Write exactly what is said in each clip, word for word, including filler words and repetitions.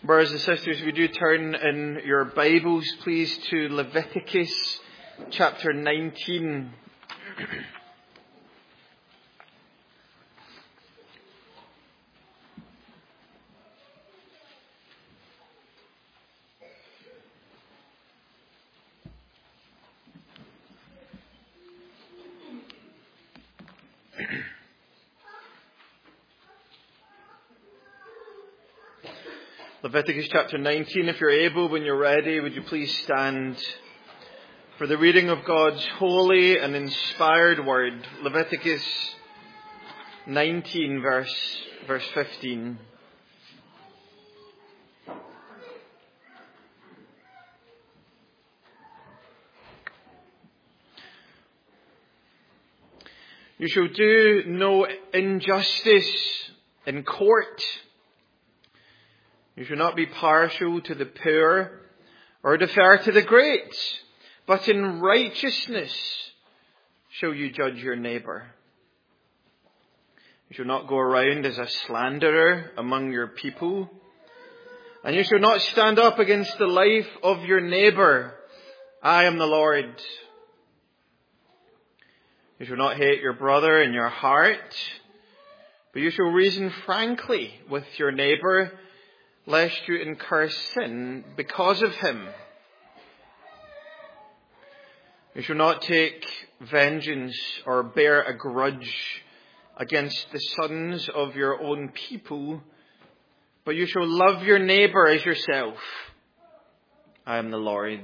Brothers and sisters, would you turn in your Bibles, please, to Leviticus chapter nineteen. Leviticus chapter nineteen, if you're able, when you're ready, would you please stand for the reading of God's holy and inspired word. Leviticus nineteen, verse, verse fifteen. You shall do no injustice in court. You shall not be partial to the poor or defer to the great, but in righteousness shall you judge your neighbour. You shall not go around as a slanderer among your people, and you shall not stand up against the life of your neighbour. I am the Lord. You shall not hate your brother in your heart, but you shall reason frankly with your neighbour, lest you incur sin because of him. You shall not take vengeance or bear a grudge against the sons of your own people, but you shall love your neighbour as yourself. I am the Lord.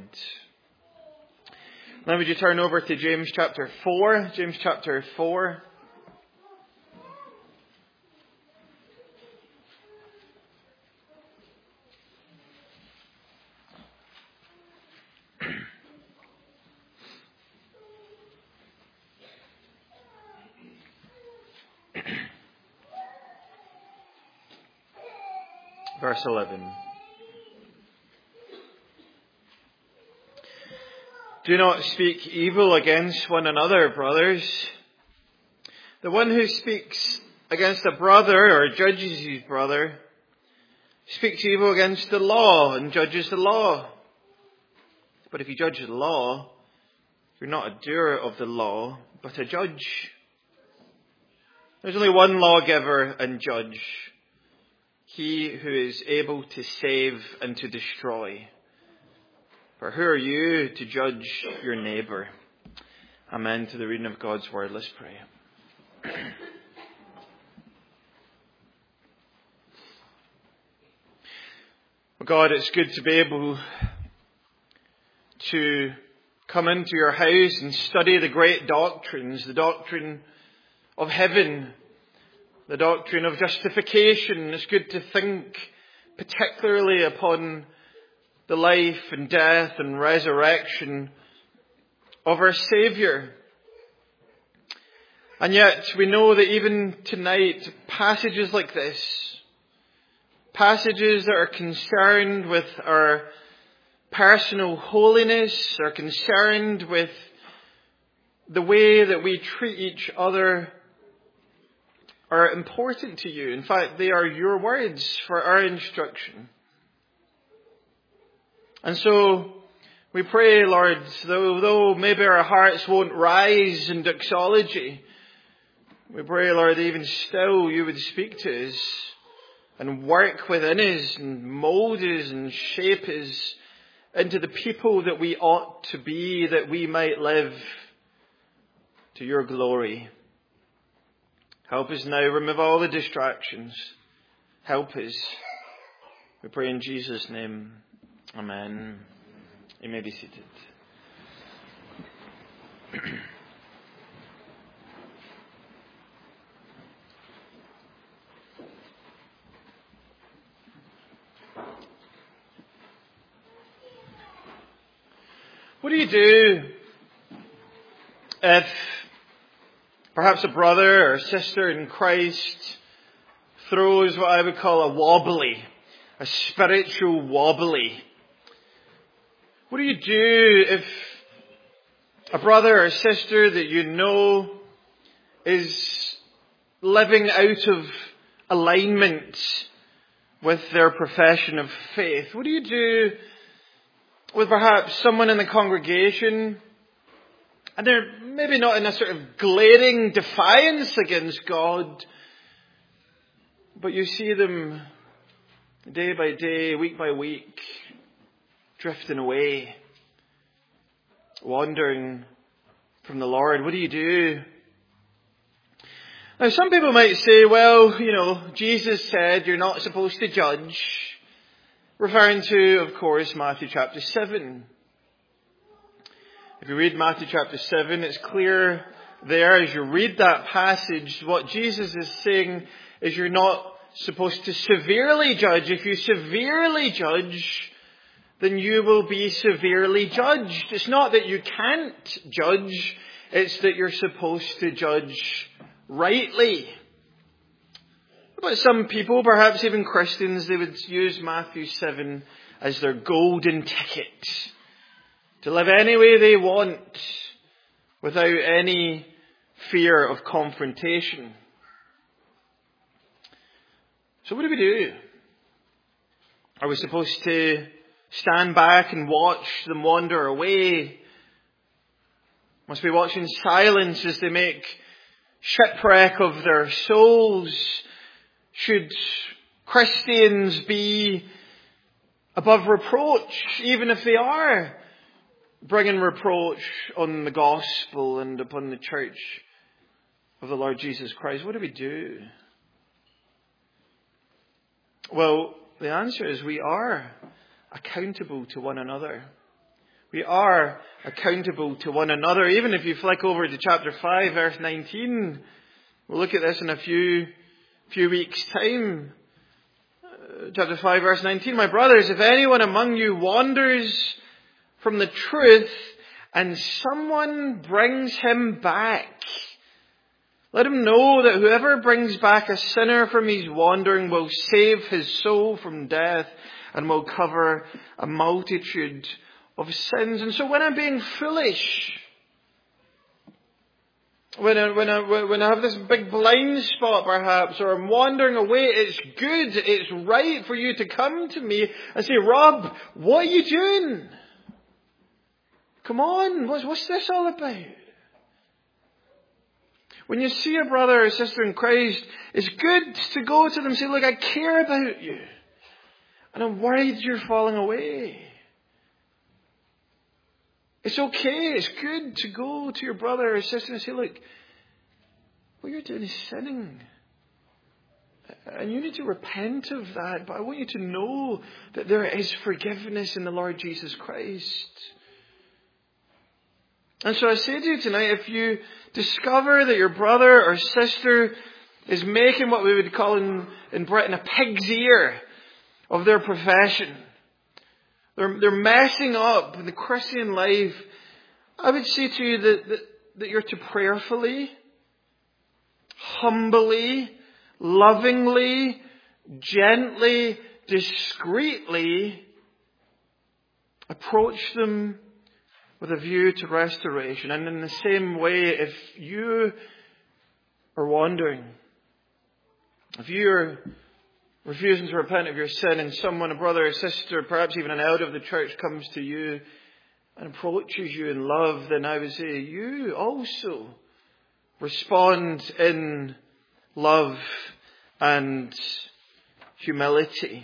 Now would you turn over to James chapter four, James chapter four. Verse eleven. Do not speak evil against one another, brothers. The one who speaks against a brother or judges his brother speaks evil against the law and judges the law. But if you judge the law, you're not a doer of the law, but a judge. There's only one lawgiver and judge, he who is able to save and to destroy. For who are you to judge your neighbour? Amen to the reading of God's word. Let's pray. Oh God, it's good to be able to come into your house and study the great doctrines, the doctrine of heaven, the doctrine of justification. It's good to think particularly upon the life and death and resurrection of our Saviour. And yet we know that even tonight, passages like this, passages that are concerned with our personal holiness, are concerned with the way that we treat each other, are important to you. In fact, they are your words for our instruction. And so we pray, Lord, though, though maybe our hearts won't rise in doxology, we pray, Lord, even still you would speak to us and work within us and mould us and shape us into the people that we ought to be, that we might live to your glory. Help us now, remove all the distractions. Help us. We pray in Jesus' name. Amen. You may be seated. What do you do if perhaps a brother or sister in Christ throws what I would call a wobbly, a spiritual wobbly? What do you do if a brother or sister that you know is living out of alignment with their profession of faith? What do you do with perhaps someone in the congregation, and they're maybe not in a sort of glaring defiance against God, but you see them day by day, week by week, drifting away, wandering from the Lord? What do you do? Now, some people might say, well, you know, Jesus said you're not supposed to judge, referring to, of course, Matthew chapter seven. If you read Matthew chapter seven, it's clear there as you read that passage, what Jesus is saying is you're not supposed to severely judge. If you severely judge, then you will be severely judged. It's not that you can't judge, it's that you're supposed to judge rightly. But some people, perhaps even Christians, they would use Matthew seven as their golden ticket to live any way they want without any fear of confrontation. So what do we do? Are we supposed to stand back and watch them wander away? Must we watch in silence as they make shipwreck of their souls? Should Christians be above reproach, even if they are bringing reproach on the gospel and upon the church of the Lord Jesus Christ? What do we do? Well, the answer is we are accountable to one another. We are accountable to one another. Even if you flick over to chapter five, verse nineteen, we'll look at this in a few few weeks' time. Uh, chapter five, verse nineteen, my brothers, if anyone among you wanders from the truth and someone brings him back, let him know that whoever brings back a sinner from his wandering will save his soul from death and will cover a multitude of sins. And so when I'm being foolish, when I, when I, when I have this big blind spot perhaps, or I'm wandering away, it's good, it's right for you to come to me and say, Rob, what are you doing? Come on, what's, what's this all about? When you see a brother or sister in Christ, it's good to go to them and say, look, I care about you. And I'm worried you're falling away. It's okay, it's good to go to your brother or sister and say, look, what you're doing is sinning. And you need to repent of that. But I want you to know that there is forgiveness in the Lord Jesus Christ. And so I say to you tonight, if you discover that your brother or sister is making what we would call in, in Britain a pig's ear of their profession, They're, they're messing up the Christian life, I would say to you that, that, that you're to prayerfully, humbly, lovingly, gently, discreetly approach them with a view to restoration. And in the same way, if you are wandering, if you're refusing to repent of your sin, and someone, a brother or sister, perhaps even an elder of the church, comes to you and approaches you in love, then I would say you also respond in love and humility.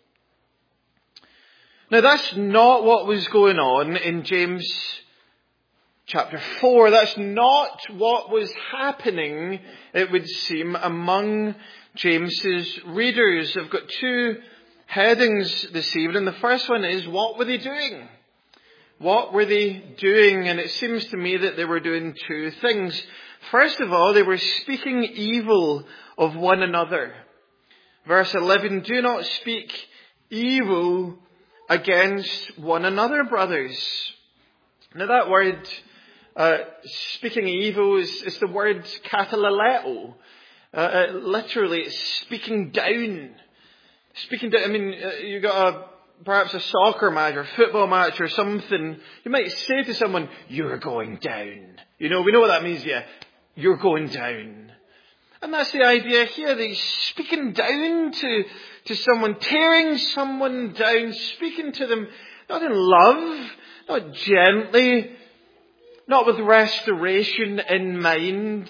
Now, that's not what was going on in James chapter four. That's not what was happening, it would seem, among James's readers. I've got two headings this evening. The first one is, what were they doing? What were they doing? And it seems to me that they were doing two things. First of all, they were speaking evil of one another. Verse eleven, do not speak evil against one another, brothers. Now that word, uh, speaking evil, is, is the word katalaleo. Uh, uh, literally, it's speaking down. Speaking down, I mean, uh, you got a, perhaps a soccer match or football match or something. You might say to someone, you're going down. You know, we know what that means, yeah. You're going down. And that's the idea here, that he's speaking down to, to someone, tearing someone down, speaking to them, not in love, not gently, not with restoration in mind,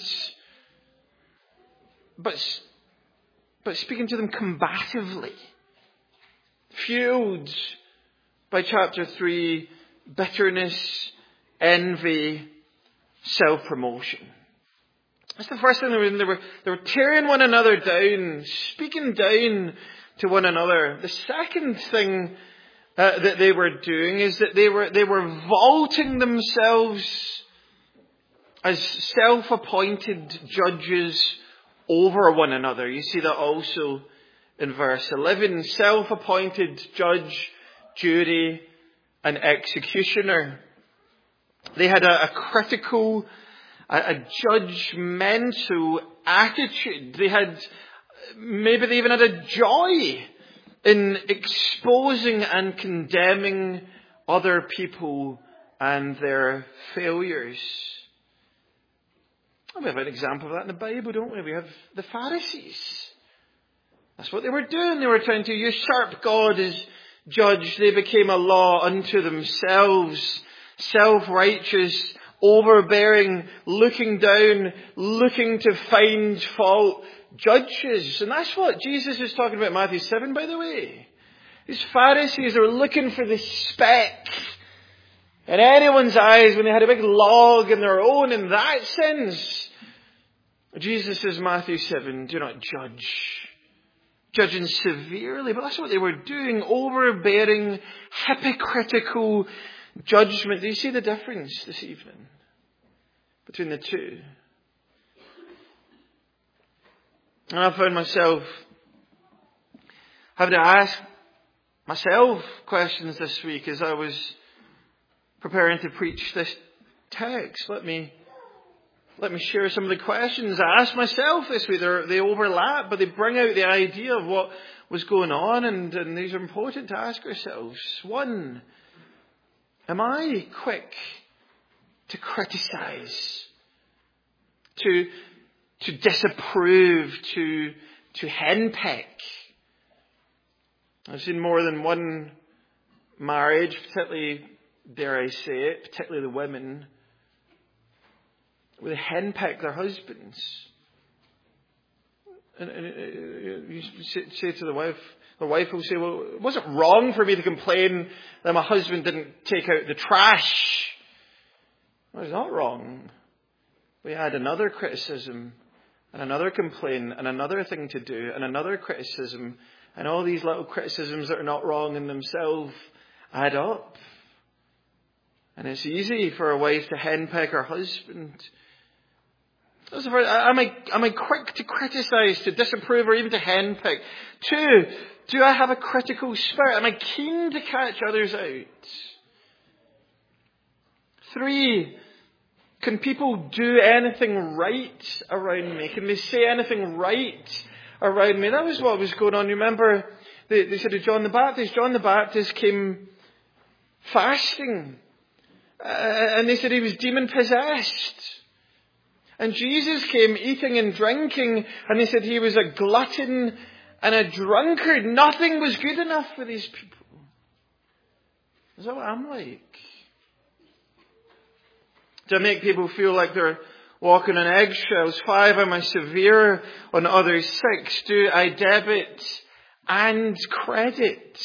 but, but speaking to them combatively, fueled by chapter three, bitterness, envy, self-promotion. That's the first thing they were doing. They were, they were tearing one another down, speaking down to one another. The second thing uh, that they were doing is that they were, they were vaulting themselves as self-appointed judges over one another. You see that also in verse eleven. Self-appointed judge, jury, and executioner. They had a, a critical, a, a judgmental attitude. They had, maybe they even had a joy in exposing and condemning other people and their failures. We have an example of that in the Bible, don't we? We have the Pharisees. That's what they were doing. They were trying to usurp God as judge. They became a law unto themselves. Self-righteous, overbearing, looking down, looking to find fault judges. And that's what Jesus is talking about in Matthew seven, by the way. These Pharisees are looking for the speck in anyone's eyes when they had a big log in their own. In that sense, Jesus says, Matthew seven, do not judge. Judging severely. But that's what they were doing. Overbearing, hypocritical judgment. Do you see the difference this evening between the two? And I found myself having to ask myself questions this week as I was preparing to preach this text. Let me let me share some of the questions I asked myself this week. They're, they overlap, but they bring out the idea of what was going on, and, and these are important to ask ourselves. One, am I quick to criticize, to to disapprove, to to henpeck? I've seen more than one marriage, particularly, dare I say it, particularly the women, where they henpeck their husbands. And, and you say to the wife, the wife will say, well, it wasn't wrong for me to complain that my husband didn't take out the trash. Well, it's not wrong. We had another criticism, and another complaint, and another thing to do, and another criticism, and all these little criticisms that are not wrong in themselves add up. And it's easy for a wife to henpeck her husband. Am I, am I quick to criticize, to disapprove, or even to henpeck? Two, do I have a critical spirit? Am I keen to catch others out? Three, can people do anything right around me? Can they say anything right around me? That was what was going on. Remember, they, they said to John the Baptist, John the Baptist came fasting. Uh, and they said he was demon-possessed. And Jesus came eating and drinking, and they said he was a glutton and a drunkard. Nothing was good enough for these people. Is that what I'm like? Do I make people feel like they're walking on eggshells? Five, am I severe on others? Six, do I debit and credit?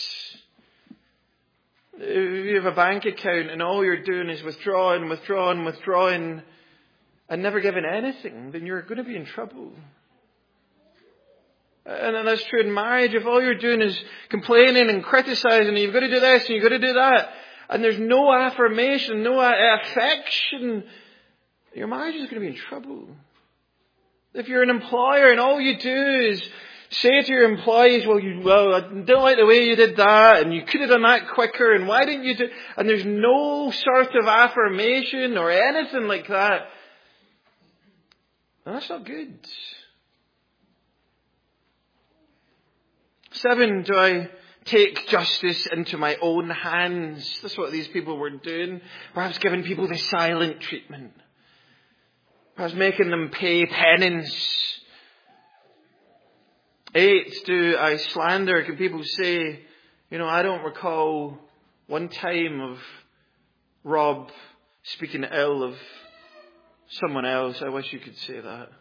If you have a bank account and all you're doing is withdrawing, withdrawing, withdrawing, and never giving anything, then you're going to be in trouble. And that's true in marriage. If all you're doing is complaining and criticizing, and you've got to do this and you've got to do that, and there's no affirmation, no affection, your marriage is going to be in trouble. If you're an employer and all you do is say to your employees, well, you, well, I don't like the way you did that, and you could have done that quicker, and why didn't you do, and there's no sort of affirmation or anything like that, and that's not good. Seven, do I take justice into my own hands? That's what these people were doing. Perhaps giving people the silent treatment. Perhaps making them pay penance. Eight, do I slander? Can people say, you know, I don't recall one time of Rob speaking ill of someone else. I wish you could say that.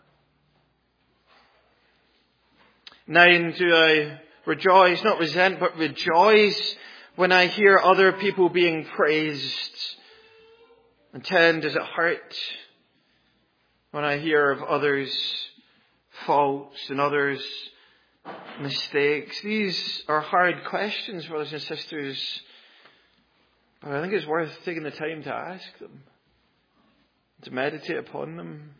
Nine, do I rejoice, not resent, but rejoice when I hear other people being praised? And ten, does it hurt when I hear of others' faults and others' mistakes? These are hard questions, brothers and sisters, but I think it's worth taking the time to ask them, to meditate upon them.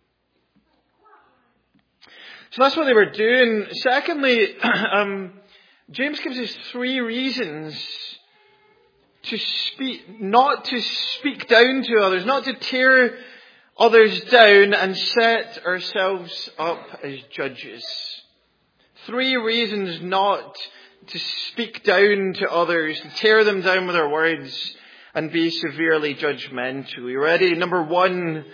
So that's what they were doing. Secondly, um, James gives us three reasons to speak, not to speak down to others, not to tear others down and set ourselves up as judges. Three reasons not to speak down to others, to tear them down with our words and be severely judgmental. You ready? Number one,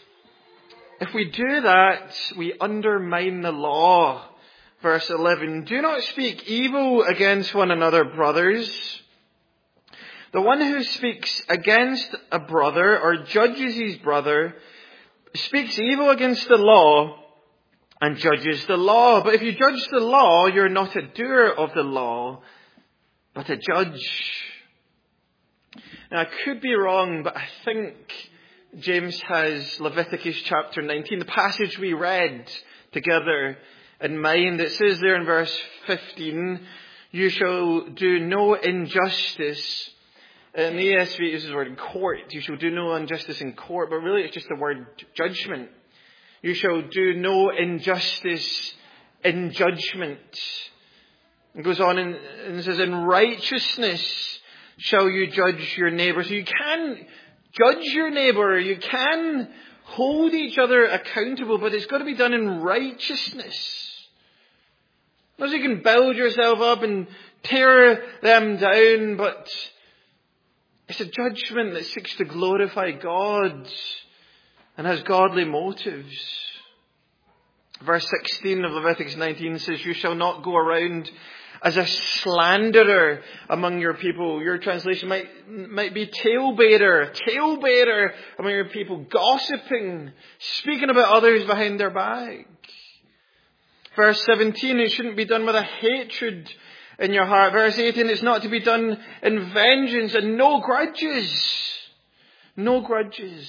if we do that, we undermine the law. Verse eleven, do not speak evil against one another, brothers. The one who speaks against a brother or judges his brother speaks evil against the law and judges the law. But if you judge the law, you're not a doer of the law, but a judge. Now, I could be wrong, but I think James has Leviticus chapter nineteen, the passage we read together, in mind. It says there in verse fifteen, you shall do no injustice. In the E S V it uses the word court. You shall do no injustice in court, but really it's just the word judgment. You shall do no injustice in judgment. It goes on and, and it says, in righteousness shall you judge your neighbour. So you can judge your neighbour. You can hold each other accountable, but it's got to be done in righteousness. Not so you can build yourself up and tear them down, but it's a judgment that seeks to glorify God and has godly motives. Verse sixteen of Leviticus nineteen says, you shall not go around as a slanderer among your people. Your translation might, might be talebearer, talebearer among your people, gossiping, speaking about others behind their back. Verse seventeen, it shouldn't be done with a hatred in your heart. Verse eighteen, it's not to be done in vengeance and no grudges. No grudges.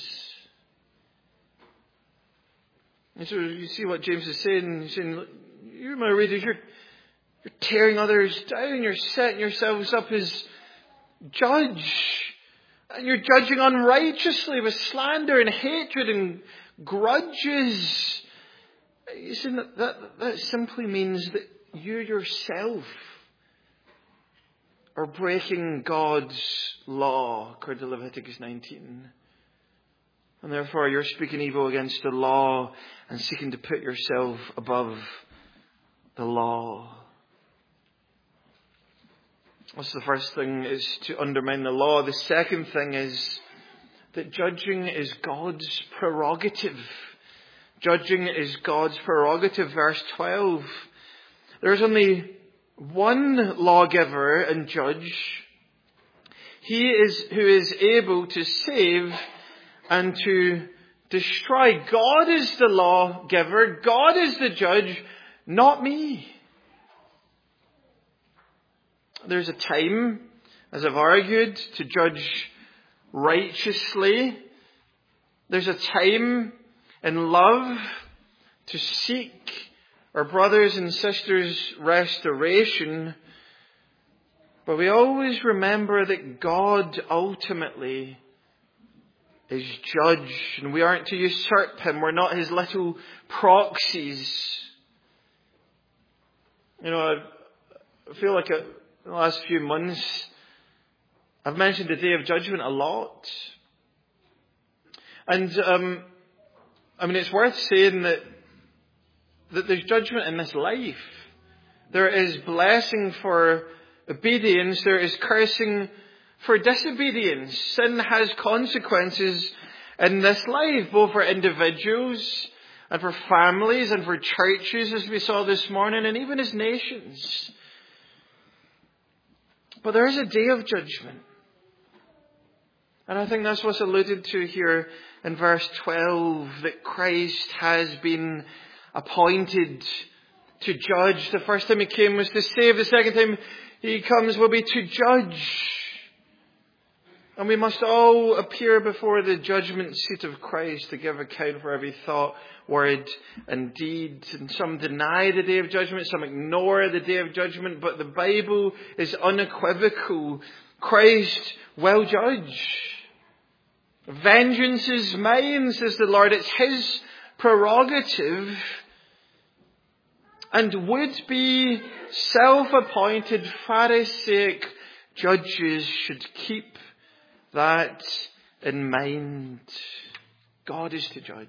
And so you see what James is saying. He's saying, you, my readers, you're, you're tearing others down. You're setting yourselves up as judge. And you're judging unrighteously with slander and hatred and grudges. You see, that, that, that simply means that you yourself are breaking God's law, according to Leviticus nineteen. And therefore you're speaking evil against the law and seeking to put yourself above the law. That's the first thing, is to undermine the law. The second thing is that judging is God's prerogative. Judging is God's prerogative. Verse twelve. There's only one lawgiver and judge. He is who is able to save and to destroy. God is the lawgiver. God is the judge, not me. There's a time, as I've argued, to judge righteously. There's a time in love to seek our brothers and sisters' restoration. But we always remember that God ultimately is judge, and we aren't to usurp him. We're not his little proxies. You know, I feel like in the last few months I've mentioned the Day of Judgment a lot. And um, I mean, it's worth saying that that there's judgment in this life. There is blessing for obedience. There is cursing for disobedience. Sin has consequences in this life, both for individuals and for families and for churches, as we saw this morning, and even as nations. But there is a day of judgment. And I think that's what's alluded to here in verse twelve, that Christ has been appointed to judge. The first time he came was to save. The second time he comes will be to judge. And we must all appear before the judgment seat of Christ to give account for every thought, word and deed. And some deny the day of judgment, some ignore the day of judgment, but the Bible is unequivocal. Christ will judge. Vengeance is mine, says the Lord. It's his prerogative, and would be self-appointed Pharisaic judges should keep that in mind. God is to judge.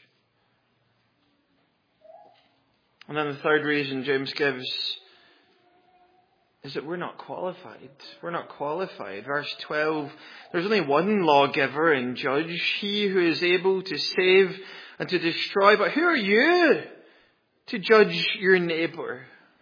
And then the third reason James gives is that we're not qualified. We're not qualified. Verse twelve, there's only one lawgiver and judge, he who is able to save and to destroy. But who are you to judge your neighbour?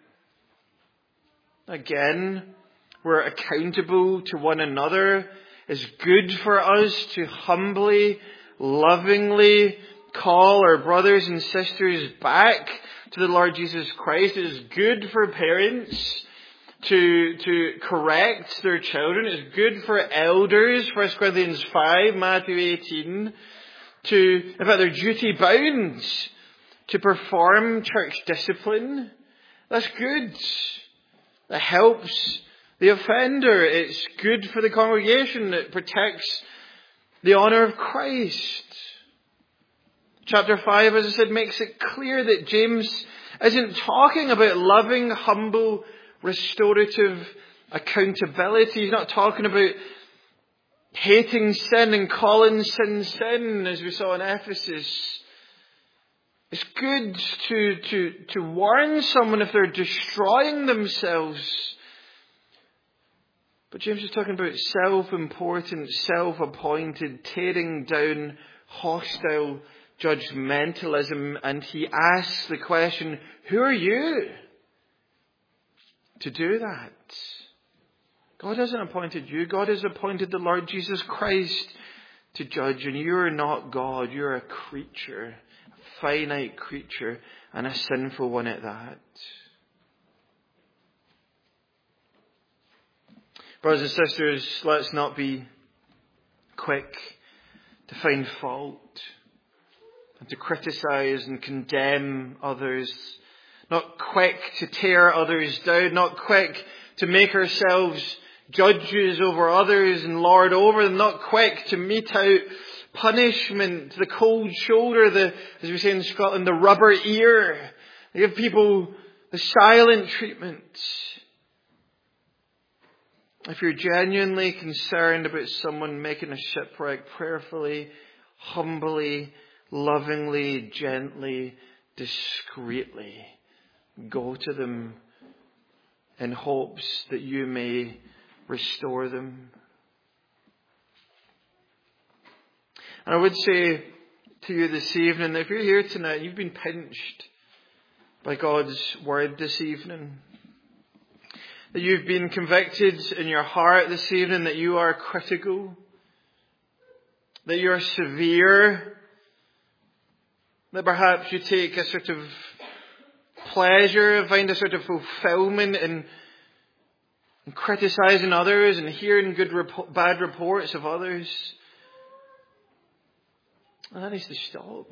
Again, we're accountable to one another. It's good for us to humbly, lovingly call our brothers and sisters back to the Lord Jesus Christ. It is good for parents to, to correct their children. It's good for elders, First Corinthians five, Matthew eighteen, to, in fact, they're duty bound to perform church discipline. That's good. That helps the offender. It's good for the congregation. It protects the honour of Christ. Chapter five, as I said, makes it clear that James isn't talking about loving, humble, restorative accountability. He's not talking about hating sin and calling sin sin, as we saw in Ephesus. It's good to, to, to warn someone if they're destroying themselves. But James is talking about self-important, self-appointed, tearing down hostile judgmentalism. And he asks the question, who are you to do that? God hasn't appointed you. God has appointed the Lord Jesus Christ to judge. And you are not God. You're a creature, a finite creature, and a sinful one at that. Brothers and sisters, let's not be quick to find fault and to criticize and condemn others. Not quick to tear others down. Not quick to make ourselves judges over others and lord over them. Not quick to mete out punishment, the cold shoulder, the, as we say in Scotland, the rubber ear. They give people the silent treatment. If you're genuinely concerned about someone making a shipwreck, prayerfully, humbly, lovingly, gently, discreetly, go to them in hopes that you may restore them. And I would say to you this evening that if you're here tonight and you've been pinched by God's word this evening, that you've been convicted in your heart this evening that you are critical, that you are severe, that perhaps you take a sort of pleasure, find a sort of fulfillment in, in criticizing others and hearing good, rep- bad reports of others. And that needs to stop.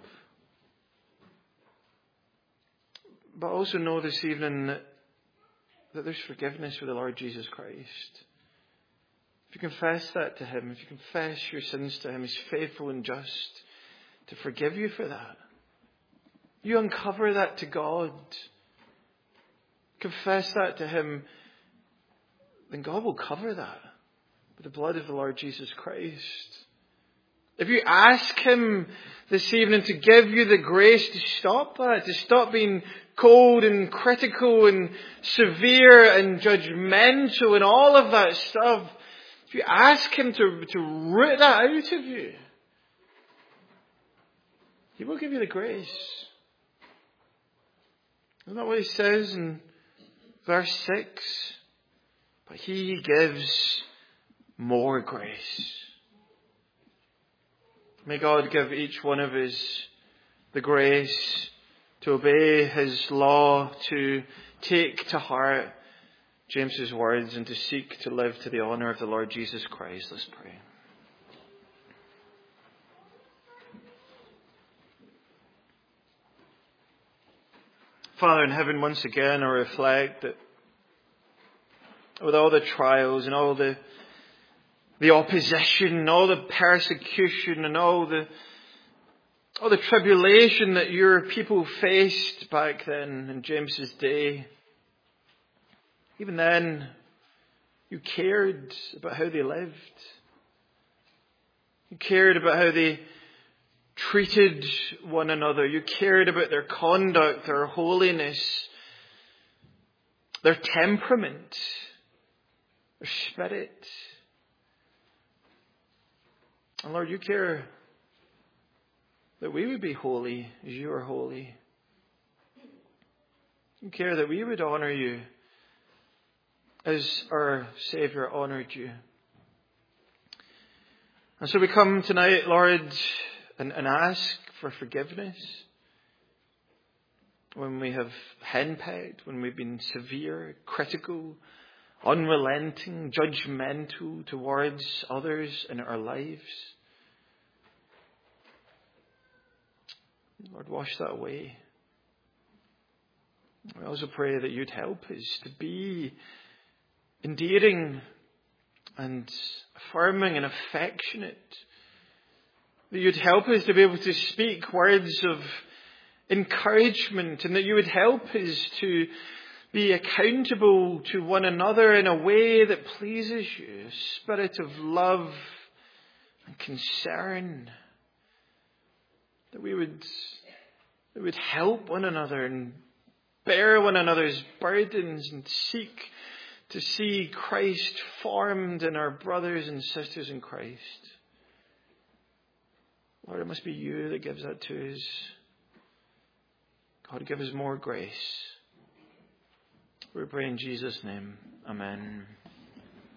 But also know this evening that that there's forgiveness for the Lord Jesus Christ. If you confess that to Him, if you confess your sins to Him, He's faithful and just to forgive you for that. You uncover that to God. Confess that to Him, then God will cover that with the blood of the Lord Jesus Christ. If you ask Him this evening to give you the grace to stop that, to stop being cold and critical and severe and judgmental and all of that stuff, if you ask Him to, to root that out of you, He will give you the grace. Isn't that what he says in verse six? But he gives more grace. May God give each one of us the grace to obey his law, to take to heart James's words, and to seek to live to the honour of the Lord Jesus Christ. Let's pray. Father in heaven, once again I reflect that with all the trials and all the the opposition and all the persecution and all the all the tribulation that your people faced back then in James's day, even then you cared about how they lived. You cared about how they treated one another. You cared about their conduct, their holiness, their temperament, their spirit. And Lord, you care that we would be holy as you are holy. You care that we would honour you as our Saviour honoured you. And so we come tonight, Lord, and, and ask for forgiveness when we have henpecked, when we've been severe, critical, unrelenting, judgmental towards others in our lives. Lord, wash that away. We also pray that you'd help us to be endearing and affirming and affectionate. That you'd help us to be able to speak words of encouragement, and that you would help us to be accountable to one another in a way that pleases you, a spirit of love and concern. That we would, that we would help one another and bear one another's burdens and seek to see Christ formed in our brothers and sisters in Christ. Lord, it must be you that gives that to us. God, give us more grace. We pray in Jesus' name. Amen.